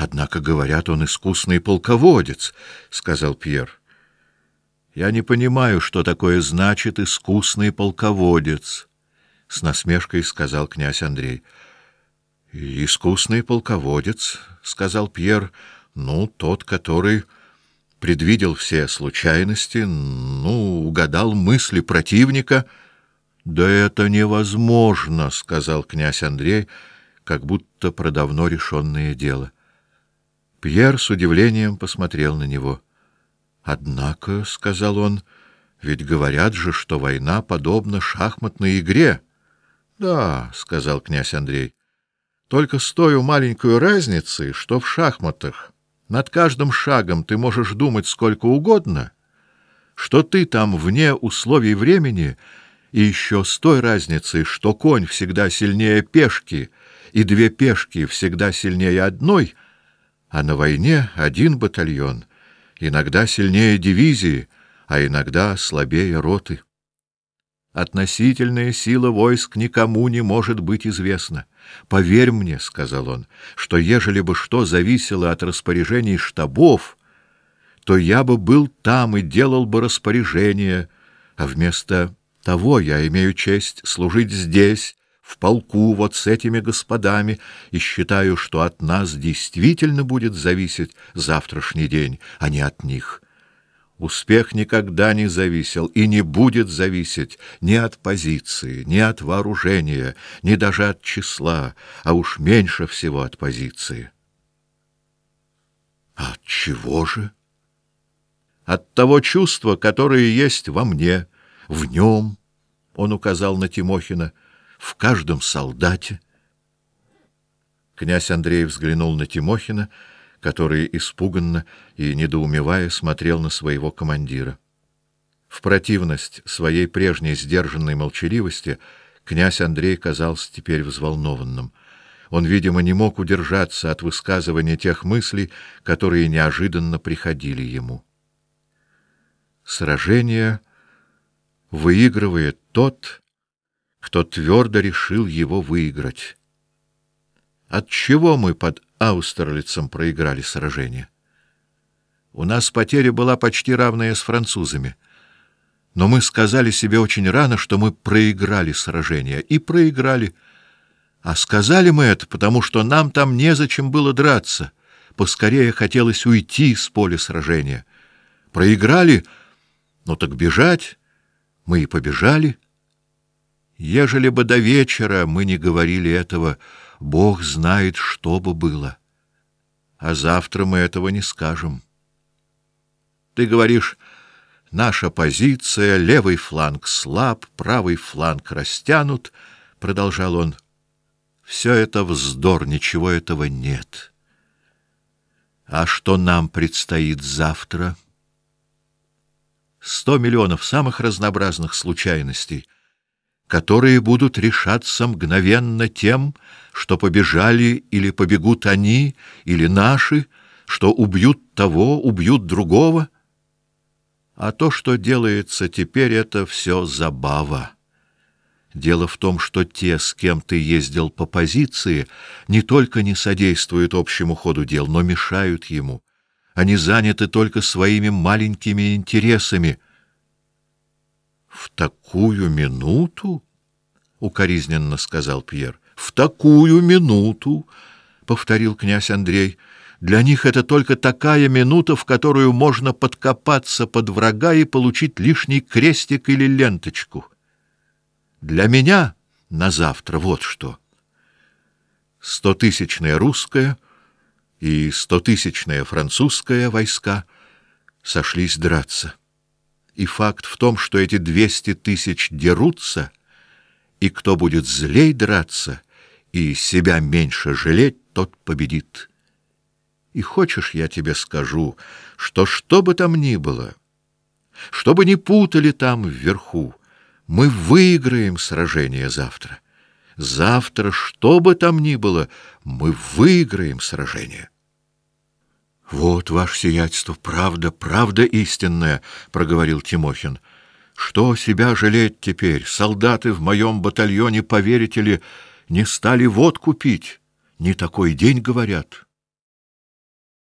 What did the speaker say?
Однако, говорят, он искусный полководец, — сказал Пьер. — Я не понимаю, что такое значит искусный полководец, — с насмешкой сказал князь Андрей. — Искусный полководец, — сказал Пьер, — ну, тот, который предвидел все случайности, ну, угадал мысли противника. — Да это невозможно, — сказал князь Андрей, как будто про давно решенное дело. Пьер с удивлением посмотрел на него. — Однако, — сказал он, — ведь говорят же, что война подобна шахматной игре. — Да, — сказал князь Андрей, — только с той маленькой разницей, что в шахматах над каждым шагом ты можешь думать сколько угодно, что ты там вне условий времени, и еще с той разницей, что конь всегда сильнее пешки, и две пешки всегда сильнее одной, а на войне один батальон иногда сильнее дивизии, а иногда слабее роты. Относительная сила войск никому не может быть известна. Поверь мне, — сказал он, — что ежели бы что зависело от распоряжений штабов, то я бы был там и делал бы распоряжения, а вместо того я имею честь служить здесь, в полку, вот с этими господами, и считаю, что от нас действительно будет зависеть завтрашний день, а не от них. Успех никогда не зависел и не будет зависеть ни от позиции, ни от вооружения, ни даже от числа, а уж меньше всего от позиции. А от чего же? От того чувства, которое есть во мне, в нем, — он указал на Тимохина, — в каждом солдате. Князь Андрей взглянул на Тимохина, который испуганно и недоумевая смотрел на своего командира. В противность своей прежней сдержанной молчаливости князь Андрей казался теперь взволнованным. Он, видимо, не мог удержаться от высказывания тех мыслей, которые неожиданно приходили ему. Сражение выигрывает тот, кто твердо решил его выиграть. Отчего мы под Аустерлицем проиграли сражение? У нас потеря была почти равная с французами, но мы сказали себе очень рано, что мы проиграли сражение, и проиграли. А сказали мы это, потому что нам там незачем было драться, поскорее хотелось уйти с поля сражения. Проиграли, ну так бежать, мы и побежали. Ежели бы до вечера мы не говорили этого, Бог знает, что бы было. А завтра мы этого не скажем. Ты говоришь, наша позиция, левый фланг слаб, правый фланг растянут, — продолжал он. Все это вздор, ничего этого нет. А что нам предстоит завтра? 100 миллионов самых разнообразных случайностей, которые будут решаться мгновенно тем, что побежали или побегут они, или наши, что убьют того, убьют другого. А то, что делается теперь, это все забава. Дело в том, что те, с кем ты ездил по позиции, не только не содействуют общему ходу дел, но мешают ему. Они заняты только своими маленькими интересами. В такую минуту, — укоризненно сказал Пьер, — в такую минуту, — повторил князь Андрей, — для них это только такая минута, в которую можно подкопаться под врага и получить лишний крестик или ленточку. Для меня на завтра вот что. 100-тысячная русская и 100-тысячная французская войска сошлись драться. И факт в том, что эти 200 тысяч дерутся, и кто будет злей драться и себя меньше жалеть, тот победит. И хочешь, я тебе скажу, что бы там ни было, что бы ни путали там вверху, мы выиграем сражение завтра. Завтра, что бы там ни было, мы выиграем сражение. — Вот, ваше сиятельство, правда, правда истинная, — проговорил Тимохин. — Что себя жалеть теперь? Солдаты в моем батальоне, поверите ли, не стали водку пить. Не такой день, говорят.